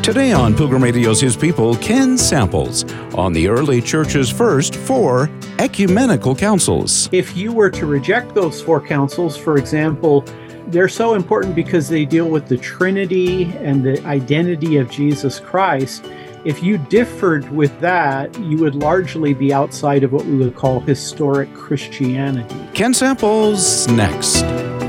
Today on Pilgrim Radio's His People, Ken Samples on the early church's first 4 ecumenical councils. If you were to reject those 4 councils, for example, they're so important because they deal with the Trinity and the identity of Jesus Christ. If you differed with that, you would largely be outside of what we would call historic Christianity. Ken Samples next.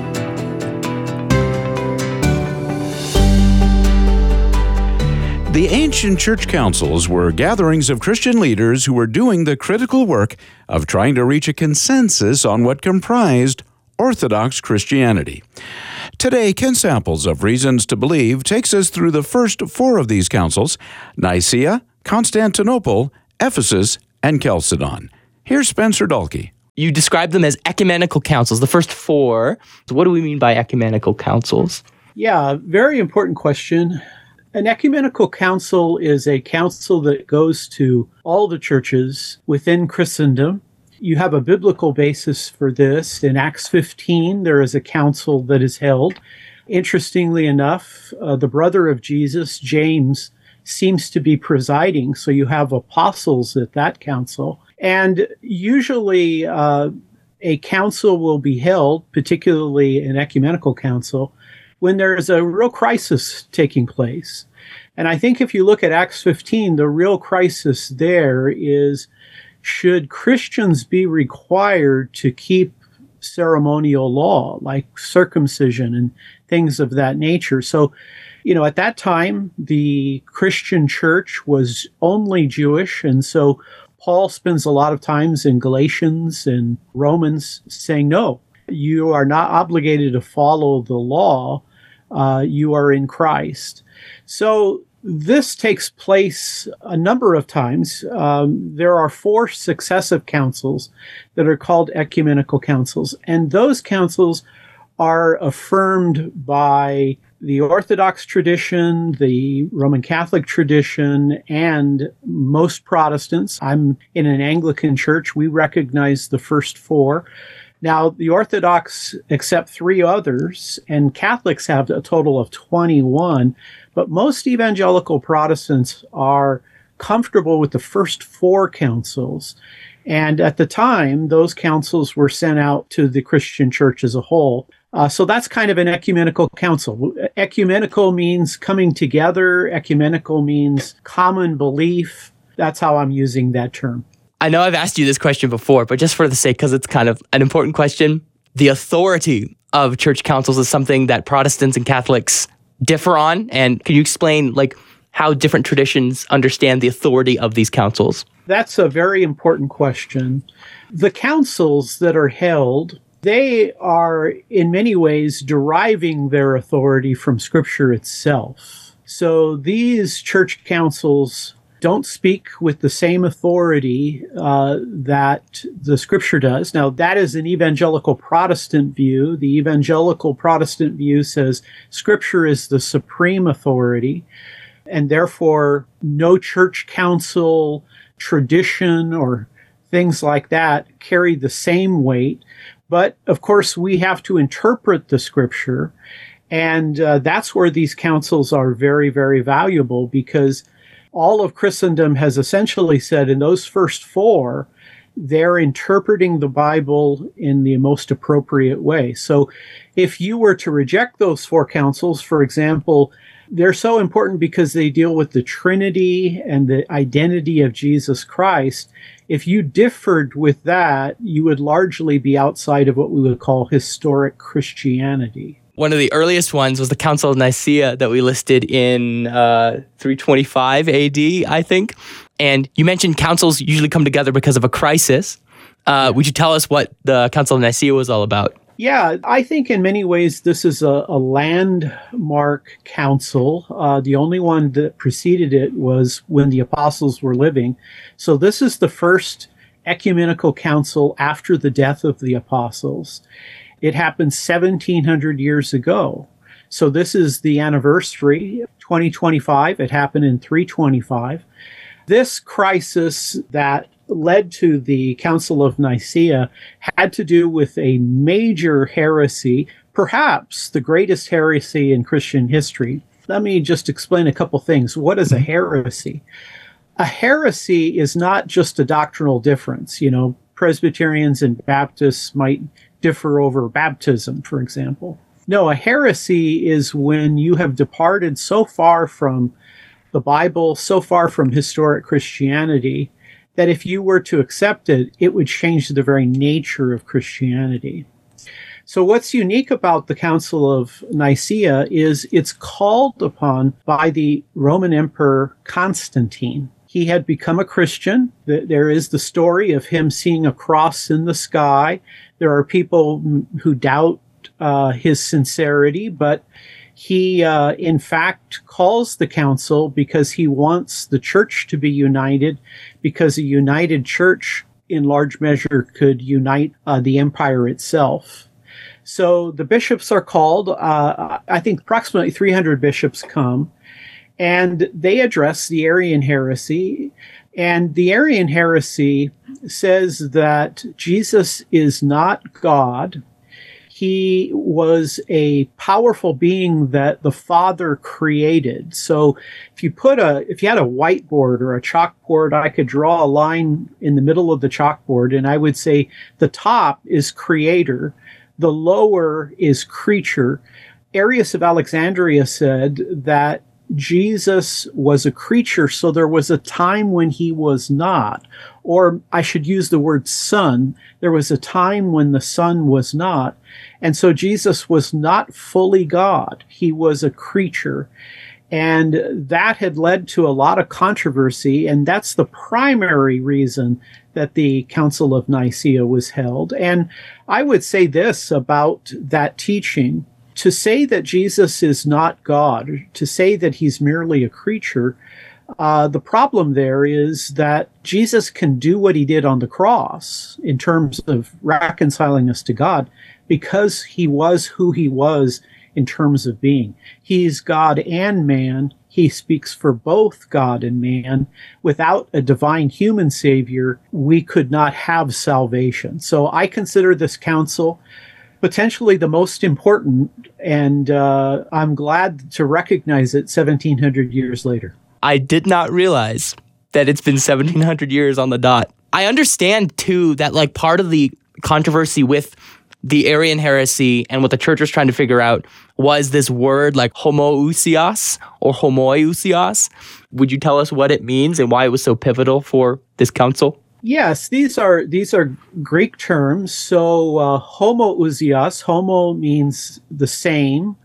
The ancient church councils were gatherings of Christian leaders who were doing the critical work of trying to reach a consensus on what comprised Orthodox Christianity. Today, Ken Samples of Reasons to Believe takes us through the first 4 of these councils: Nicaea, Constantinople, Ephesus, and Chalcedon. Here's Spencer Dalkey. You describe them as ecumenical councils, the first 4. So what do we mean by ecumenical councils? Yeah, very important question. An ecumenical council is a council that goes to all the churches within Christendom. You have a biblical basis for this. In Acts 15, there is a council that is held. Interestingly enough, the brother of Jesus, James, seems to be presiding, so you have apostles at that council. And usually a council will be held, particularly an ecumenical council, when there is a real crisis taking place. And I think if you look at Acts 15, the real crisis there is, should Christians be required to keep ceremonial law, like circumcision and things of that nature? So, at that time, the Christian church was only Jewish, and so Paul spends a lot of times in Galatians and Romans saying, no, you are not obligated to follow the law. You are in Christ. So this takes place a number of times. There are 4 successive councils that are called ecumenical councils, and those councils are affirmed by the Orthodox tradition, the Roman Catholic tradition, and most Protestants. I'm in an Anglican church. We recognize the first 4. Now, the Orthodox accept 3 others, and Catholics have a total of 21, but most evangelical Protestants are comfortable with the first 4 councils. And at the time, those councils were sent out to the Christian church as a whole. So that's kind of an ecumenical council. Ecumenical means coming together. Ecumenical means common belief. That's how I'm using that term. I know I've asked you this question before, but just for the sake, because it's kind of an important question, the authority of church councils is something that Protestants and Catholics differ on. And can you explain how different traditions understand the authority of these councils? That's a very important question. The councils that are held, they are in many ways deriving their authority from Scripture itself. So these church councils don't speak with the same authority that the Scripture does. Now, that is an evangelical Protestant view. The evangelical Protestant view says Scripture is the supreme authority, and therefore no church council, tradition, or things like that carry the same weight. But, of course, we have to interpret the Scripture, and that's where these councils are very, very valuable, because all of Christendom has essentially said in those first 4, they're interpreting the Bible in the most appropriate way. So if you were to reject those 4 councils, for example, they're so important because they deal with the Trinity and the identity of Jesus Christ. If you differed with that, you would largely be outside of what we would call historic Christianity. One of the earliest ones was the Council of Nicaea that we listed in 325 AD, I think. And you mentioned councils usually come together because of a crisis. Would you tell us what the Council of Nicaea was all about? Yeah, I think in many ways this is a landmark council. The only one that preceded it was when the apostles were living. So this is the first ecumenical council after the death of the apostles. It happened 1,700 years ago. So this is the anniversary, 2025. It happened in 325. This crisis that led to the Council of Nicaea had to do with a major heresy, perhaps the greatest heresy in Christian history. Let me just explain a couple things. What is a heresy? A heresy is not just a doctrinal difference. Presbyterians and Baptists might differ over baptism, for example. No, a heresy is when you have departed so far from the Bible, so far from historic Christianity, that if you were to accept it, it would change the very nature of Christianity. So what's unique about the Council of Nicaea is it's called upon by the Roman Emperor Constantine. He had become a Christian. There is the story of him seeing a cross in the sky. There are people who doubt his sincerity, but he, in fact, calls the council because he wants the church to be united, because a united church, in large measure, could unite the empire itself. So the bishops are called. I think approximately 300 bishops come, and they address the Arian heresy. And the Arian heresy says that Jesus is not God. He was a powerful being that the Father created. So if you had a whiteboard or a chalkboard, I could draw a line in the middle of the chalkboard, and I would say the top is creator, the lower is creature. Arius of Alexandria said that Jesus was a creature, so there was a time when he was not. Or I should use the word son. There was a time when the Son was not. And so Jesus was not fully God. He was a creature. And that had led to a lot of controversy. And that's the primary reason that the Council of Nicaea was held. And I would say this about that teaching. To say that Jesus is not God, to say that he's merely a creature, the problem there is that Jesus can do what he did on the cross in terms of reconciling us to God because he was who he was in terms of being. He's God and man. He speaks for both God and man. Without a divine human savior, we could not have salvation. So I consider this council potentially the most important, and I'm glad to recognize it 1,700 years later. I did not realize that it's been 1,700 years on the dot. I understand, too, that like part of the controversy with the Arian heresy and what the church was trying to figure out was this word like homoousios or homoiousios. Would you tell us what it means and why it was so pivotal for this council? Yes, these are Greek terms. So homoousios, homo means the same.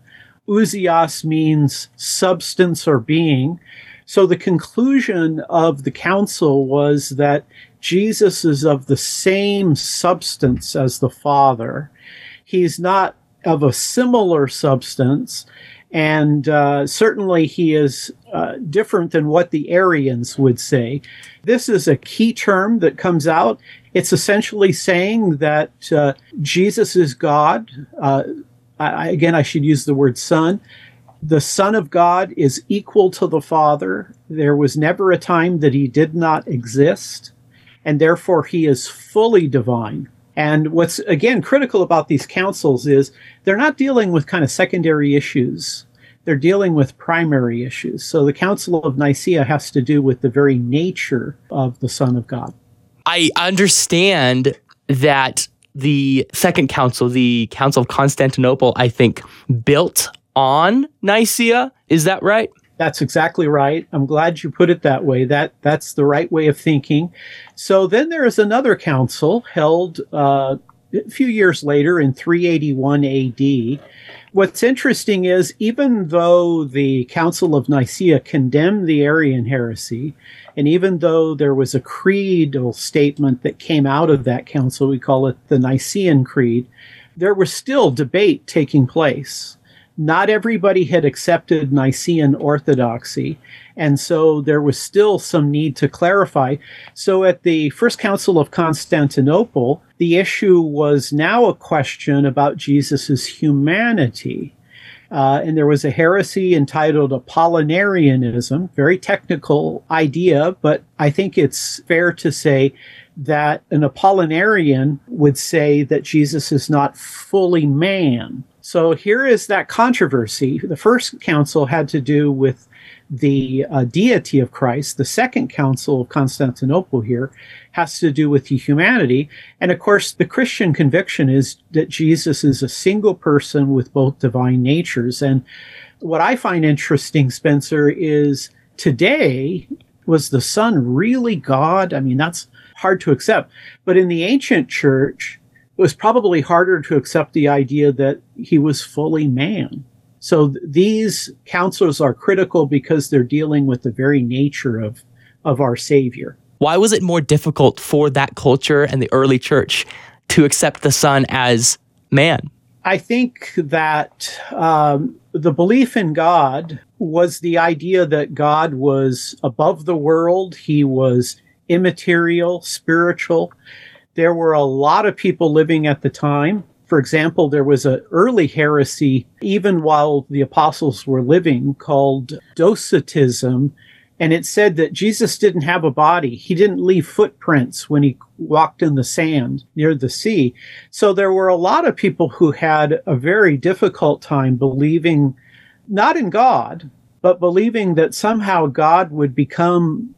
Ousios means substance or being. So the conclusion of the council was that Jesus is of the same substance as the Father. He's not of a similar substance, and certainly he is different than what the Arians would say. This is a key term that comes out. It's essentially saying that Jesus is God. Again, I should use the word Son. The Son of God is equal to the Father. There was never a time that he did not exist, and therefore he is fully divine. And what's, again, critical about these councils is they're not dealing with kind of secondary issues. They're dealing with primary issues. So the Council of Nicaea has to do with the very nature of the Son of God. I understand that the Second Council, the Council of Constantinople, I think, built on Nicaea. Is that right? That's exactly right. I'm glad you put it that way. That's the right way of thinking. So then there is another council held a few years later in 381 AD. What's interesting is even though the Council of Nicaea condemned the Arian heresy, and even though there was a creedal statement that came out of that council, we call it the Nicene Creed, there was still debate taking place. Not everybody had accepted Nicene orthodoxy, and so there was still some need to clarify. So at the First Council of Constantinople, the issue was now a question about Jesus' humanity. And there was a heresy entitled Apollinarianism, very technical idea, but I think it's fair to say that an Apollinarian would say that Jesus is not fully man. So here is that controversy. The first council had to do with the deity of Christ. The second council of Constantinople here has to do with the humanity. And of course, the Christian conviction is that Jesus is a single person with both divine natures. And what I find interesting, Spencer, is today, was the Son really God? I mean, that's hard to accept. But in the ancient church, it was probably harder to accept the idea that he was fully man. So these councils are critical because they're dealing with the very nature of our Savior. Why was it more difficult for that culture and the early church to accept the Son as man? I think that the belief in God was the idea that God was above the world. He was immaterial, spiritual. There were a lot of people living at the time. For example, there was an early heresy, even while the apostles were living, called Docetism. And it said that Jesus didn't have a body. He didn't leave footprints when he walked in the sand near the sea. So there were a lot of people who had a very difficult time believing, not in God, but believing that somehow God would become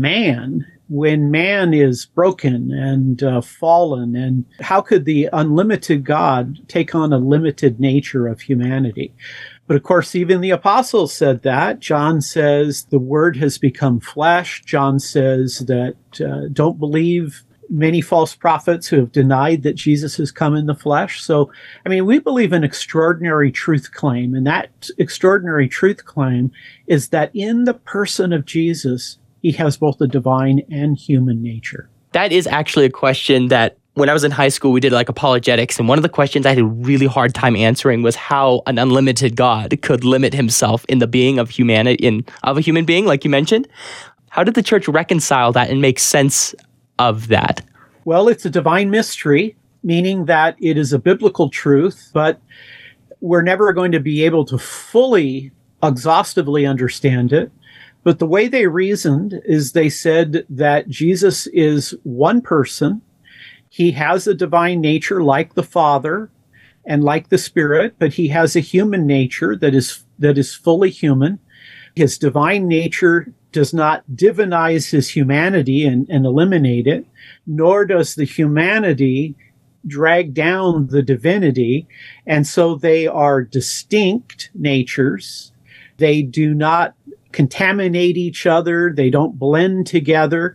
man when man is broken and fallen. And how could the unlimited God take on a limited nature of humanity? But of course, even the apostles said that. John says the word has become flesh. John says that don't believe many false prophets who have denied that Jesus has come in the flesh. So, I mean, we believe an extraordinary truth claim. And that extraordinary truth claim is that in the person of Jesus, he has both a divine and human nature. That is actually a question that when I was in high school, we did like apologetics. And one of the questions I had a really hard time answering was how an unlimited God could limit himself in the being of humanity, of a human being, like you mentioned. How did the church reconcile that and make sense of that? Well, it's a divine mystery, meaning that it is a biblical truth, but we're never going to be able to fully, exhaustively understand it. But the way they reasoned is they said that Jesus is one person. He has a divine nature like the Father and like the Spirit, but he has a human nature that is fully human. His divine nature does not divinize his humanity and eliminate it, nor does the humanity drag down the divinity. And so they are distinct natures. They do not contaminate each other. They don't blend together.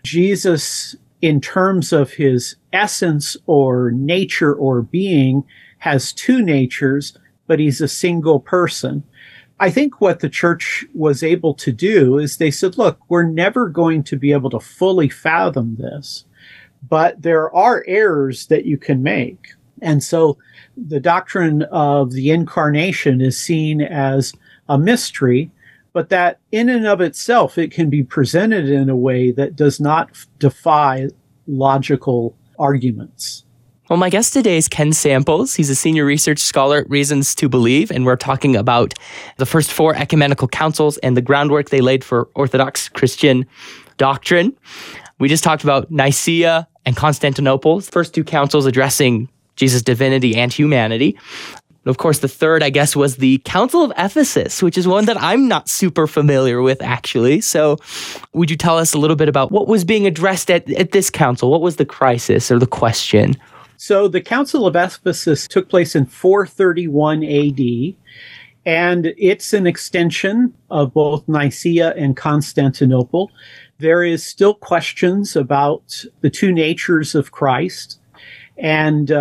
Jesus, in terms of his essence or nature or being, has two natures, but he's a single person. I think what the church was able to do is they said, look, we're never going to be able to fully fathom this, but there are errors that you can make. And so the doctrine of the incarnation is seen as a mystery, but that in and of itself, it can be presented in a way that does not defy logical arguments. Well, my guest today is Ken Samples. He's a senior research scholar at Reasons to Believe, and we're talking about the first four ecumenical councils and the groundwork they laid for Orthodox Christian doctrine. We just talked about Nicaea and Constantinople, the first two councils addressing Jesus' divinity and humanity. And of course, the third, I guess, was the Council of Ephesus, which is one that I'm not super familiar with, actually. So would you tell us a little bit about what was being addressed at this council? What was the crisis or the question? So the Council of Ephesus took place in 431 AD, and it's an extension of both Nicaea and Constantinople. There is still questions about the two natures of Christ, and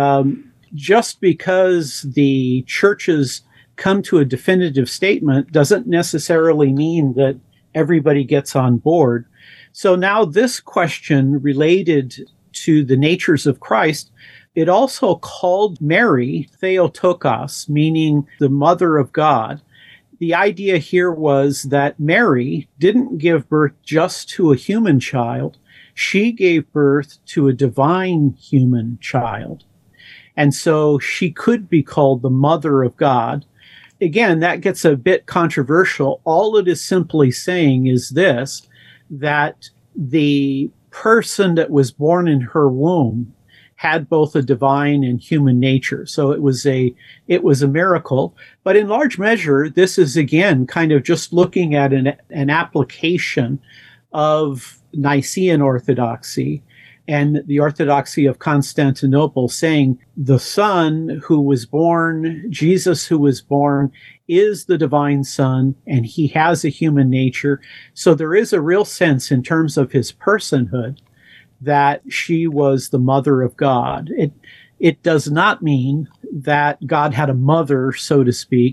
just because the churches come to a definitive statement doesn't necessarily mean that everybody gets on board. So now this question related to the natures of Christ, it also called Mary Theotokos, meaning the mother of God. The idea here was that Mary didn't give birth just to a human child. She gave birth to a divine human child. And so she could be called the mother of God. Again, that gets a bit controversial. All it is simply saying is this, that the person that was born in her womb had both a divine and human nature. So it was a miracle. But in large measure, this is again kind of just looking at an application of Nicene orthodoxy and the orthodoxy of Constantinople, saying the Son who was born, Jesus who was born, is the divine Son, and he has a human nature. So there is a real sense in terms of his personhood that she was the mother of God. It does not mean that God had a mother, so to speak.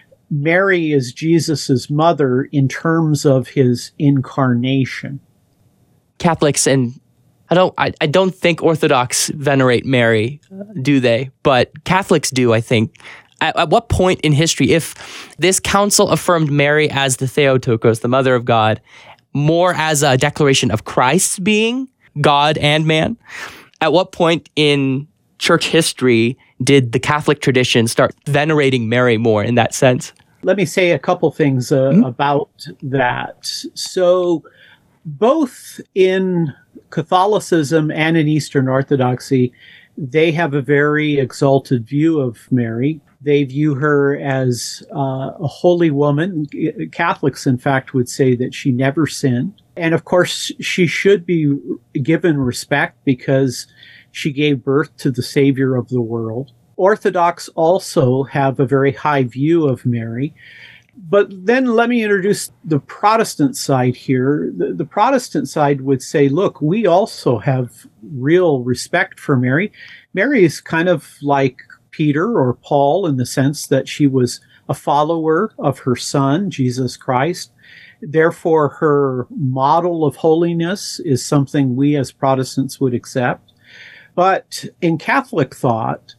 Mary is Jesus's mother in terms of his incarnation. Catholics and I don't think Orthodox venerate Mary, do they? But Catholics do, I think. At what point in history, if this council affirmed Mary as the Theotokos, the mother of God, more as a declaration of Christ's being God and man, at what point in church history did the Catholic tradition start venerating Mary more in that sense? Let me say a couple things about that. So both in Catholicism and in Eastern Orthodoxy, they have a very exalted view of Mary. They view her as a holy woman. Catholics, in fact, would say that she never sinned. And of course, she should be given respect because she gave birth to the Savior of the world. Orthodox also have a very high view of Mary. But then let me introduce the Protestant side here. The Protestant side would say, look, we also have real respect for Mary. Mary is kind of like Peter or Paul in the sense that she was a follower of her son, Jesus Christ. Therefore, her model of holiness is something we as Protestants would accept. But in Catholic thought,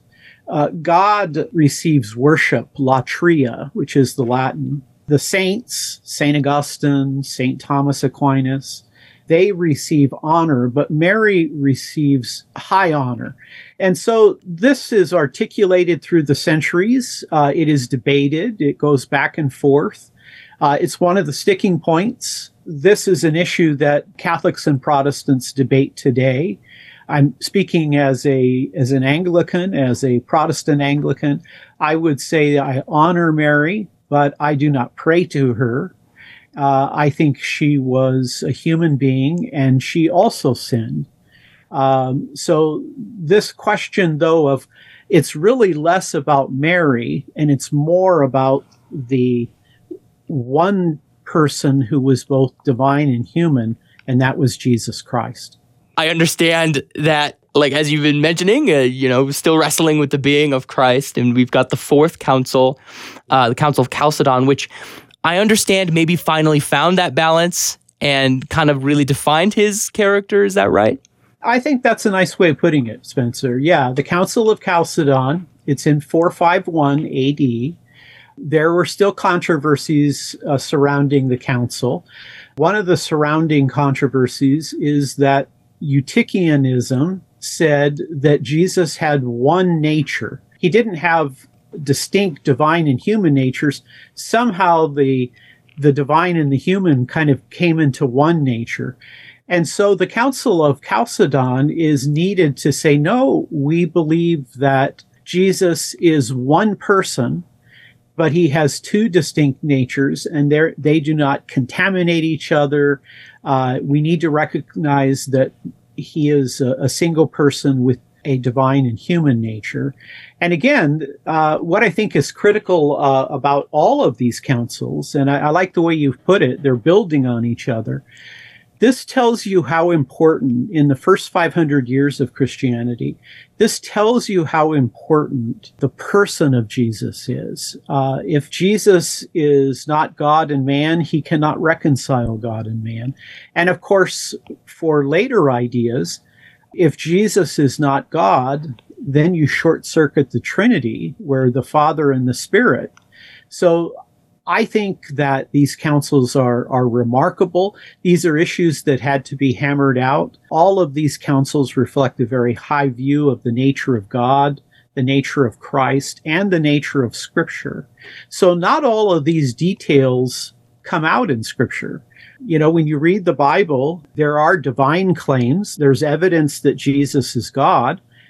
God receives worship, latria, which is the Latin. The saints, St. Augustine, St. Thomas Aquinas, they receive honor, but Mary receives high honor. And so this is articulated through the centuries. It is debated. It goes back and forth. It's one of the sticking points. This is an issue that Catholics and Protestants debate today. I'm speaking as an Anglican, as a Protestant Anglican. I would say I honor Mary, but I do not pray to her. I think she was a human being, and she also sinned. So this question, though, of it's really less about Mary, and it's more about the one person who was both divine and human, and that was Jesus Christ. I understand that, like, as you've been mentioning, still wrestling with the being of Christ. And we've got the fourth council, the Council of Chalcedon, which I understand maybe finally found that balance and kind of really defined his character. Is that right? I think that's a nice way of putting it, Spencer. Yeah, the Council of Chalcedon, it's in 451 AD. There were still controversies surrounding the council. One of the surrounding controversies is that Eutychianism said that Jesus had one nature. He didn't have distinct divine and human natures. Somehow the divine and the human kind of came into one nature. And so the Council of Chalcedon is needed to say, no, we believe that Jesus is one person, but he has two distinct natures, and they do not contaminate each other. We need to recognize that he is a single person with a divine and human nature. And again, what I think is critical about all of these councils, and I like the way you've put it, they're building on each other. This tells you how important in the first 500 years of Christianity, this tells you how important the person of Jesus is. If Jesus is not God and man, he cannot reconcile God and man. And of course, for later ideas, if Jesus is not God, then you short circuit the Trinity, where the Father and the Spirit. So I think that these councils are remarkable. These are issues that had to be hammered out. All of these councils reflect a very high view of the nature of God, the nature of Christ, and the nature of Scripture. So not all of these details come out in Scripture. You know, when you read the Bible, there are divine claims. There's evidence that Jesus is God.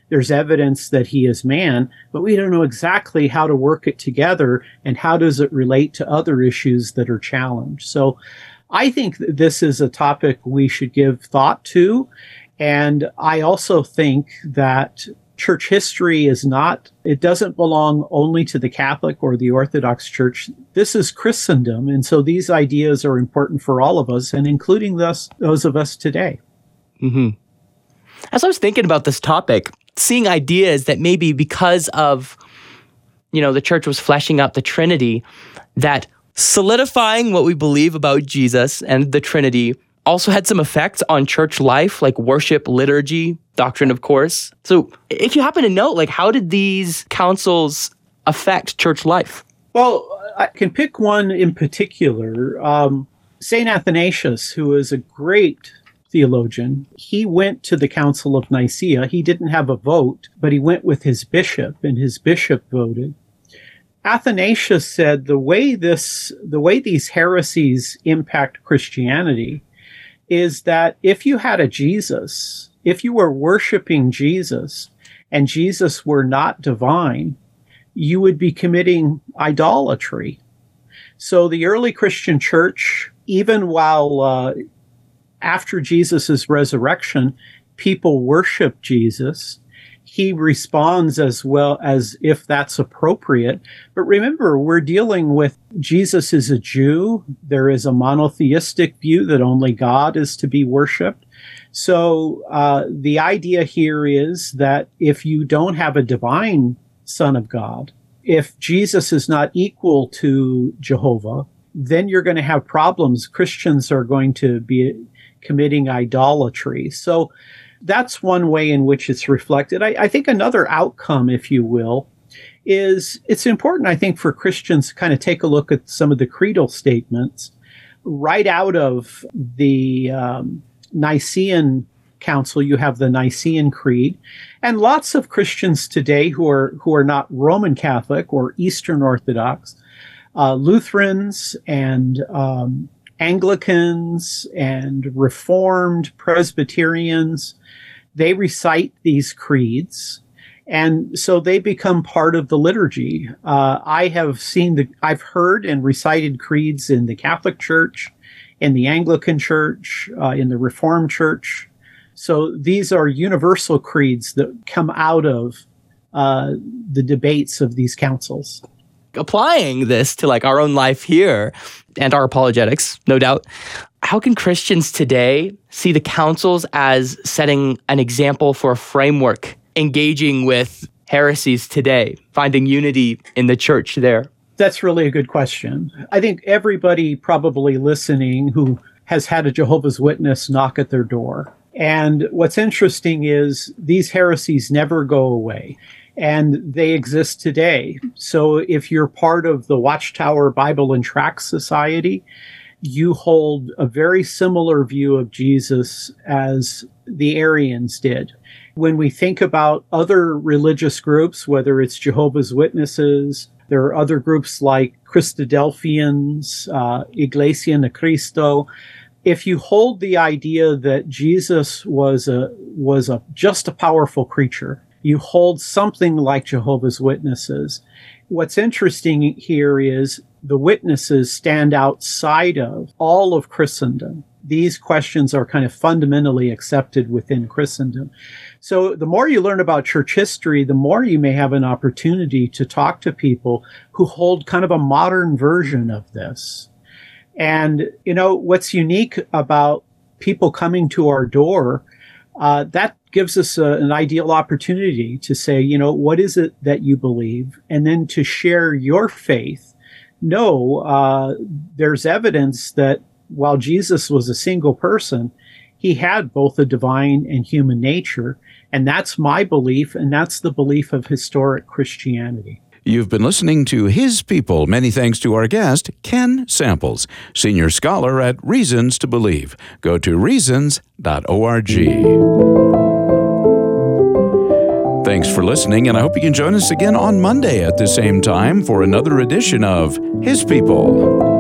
There's evidence that he is man, but we don't know exactly how to work it together and how does it relate to other issues that are challenged. So I think that this is a topic we should give thought to. And I also think that church history it doesn't belong only to the Catholic or the Orthodox Church. This is Christendom. And so these ideas are important for all of us, and including those of us today. Mm-hmm. As I was thinking about this topic, seeing ideas that maybe because of, the church was fleshing out the Trinity, that solidifying what we believe about Jesus and the Trinity also had some effects on church life, like worship, liturgy, doctrine, of course. So if you happen to know, how did these councils affect church life? Well, I can pick one in particular. St. Athanasius, who is a great theologian, he went to the Council of Nicaea. He didn't have a vote, but he went with his bishop, and his bishop voted. Athanasius said the way these heresies impact Christianity is that if you had a Jesus, if you were worshiping Jesus and Jesus were not divine, you would be committing idolatry. So the early Christian church, even while after Jesus' resurrection, people worship Jesus, he responds as well as if that's appropriate. But remember, we're dealing with Jesus is a Jew. There is a monotheistic view that only God is to be worshiped. So the idea here is that if you don't have a divine Son of God, if Jesus is not equal to Jehovah, then you're going to have problems. Christians are going to be committing idolatry. So that's one way in which it's reflected. I think another outcome, if you will, is it's important, I think, for Christians to kind of take a look at some of the creedal statements right out of the Nicene Council. You have the Nicene Creed, and lots of Christians today who are not Roman Catholic or Eastern Orthodox, Lutherans and Anglicans and Reformed Presbyterians, they recite these creeds, and so they become part of the liturgy. I've heard and recited creeds in the Catholic Church, in the Anglican Church, in the Reformed Church. So these are universal creeds that come out of the debates of these councils. Applying this to our own life here and our apologetics, no doubt, how can Christians today see the councils as setting an example for a framework, engaging with heresies today, finding unity in the church there? That's really a good question. I think everybody probably listening who has had a Jehovah's Witness knock at their door. And what's interesting is these heresies never go away. And they exist today. So if you're part of the Watchtower Bible and Tract Society, you hold a very similar view of Jesus as the Arians did. When we think about other religious groups, whether it's Jehovah's Witnesses, there are other groups like Christadelphians, Iglesia Ni Cristo. If you hold the idea that Jesus was just a powerful creature, you hold something like Jehovah's Witnesses. What's interesting here is the witnesses stand outside of all of Christendom. These questions are kind of fundamentally accepted within Christendom. So the more you learn about church history, the more you may have an opportunity to talk to people who hold kind of a modern version of this. And, what's unique about people coming to our door, that gives us an ideal opportunity to say, what is it that you believe? And then to share your faith. No, there's evidence that while Jesus was a single person, he had both a divine and human nature. And that's my belief, and that's the belief of historic Christianity. You've been listening to His People. Many thanks to our guest, Ken Samples, Senior Scholar at Reasons to Believe. Go to reasons.org. Thanks for listening, and I hope you can join us again on Monday at the same time for another edition of His People.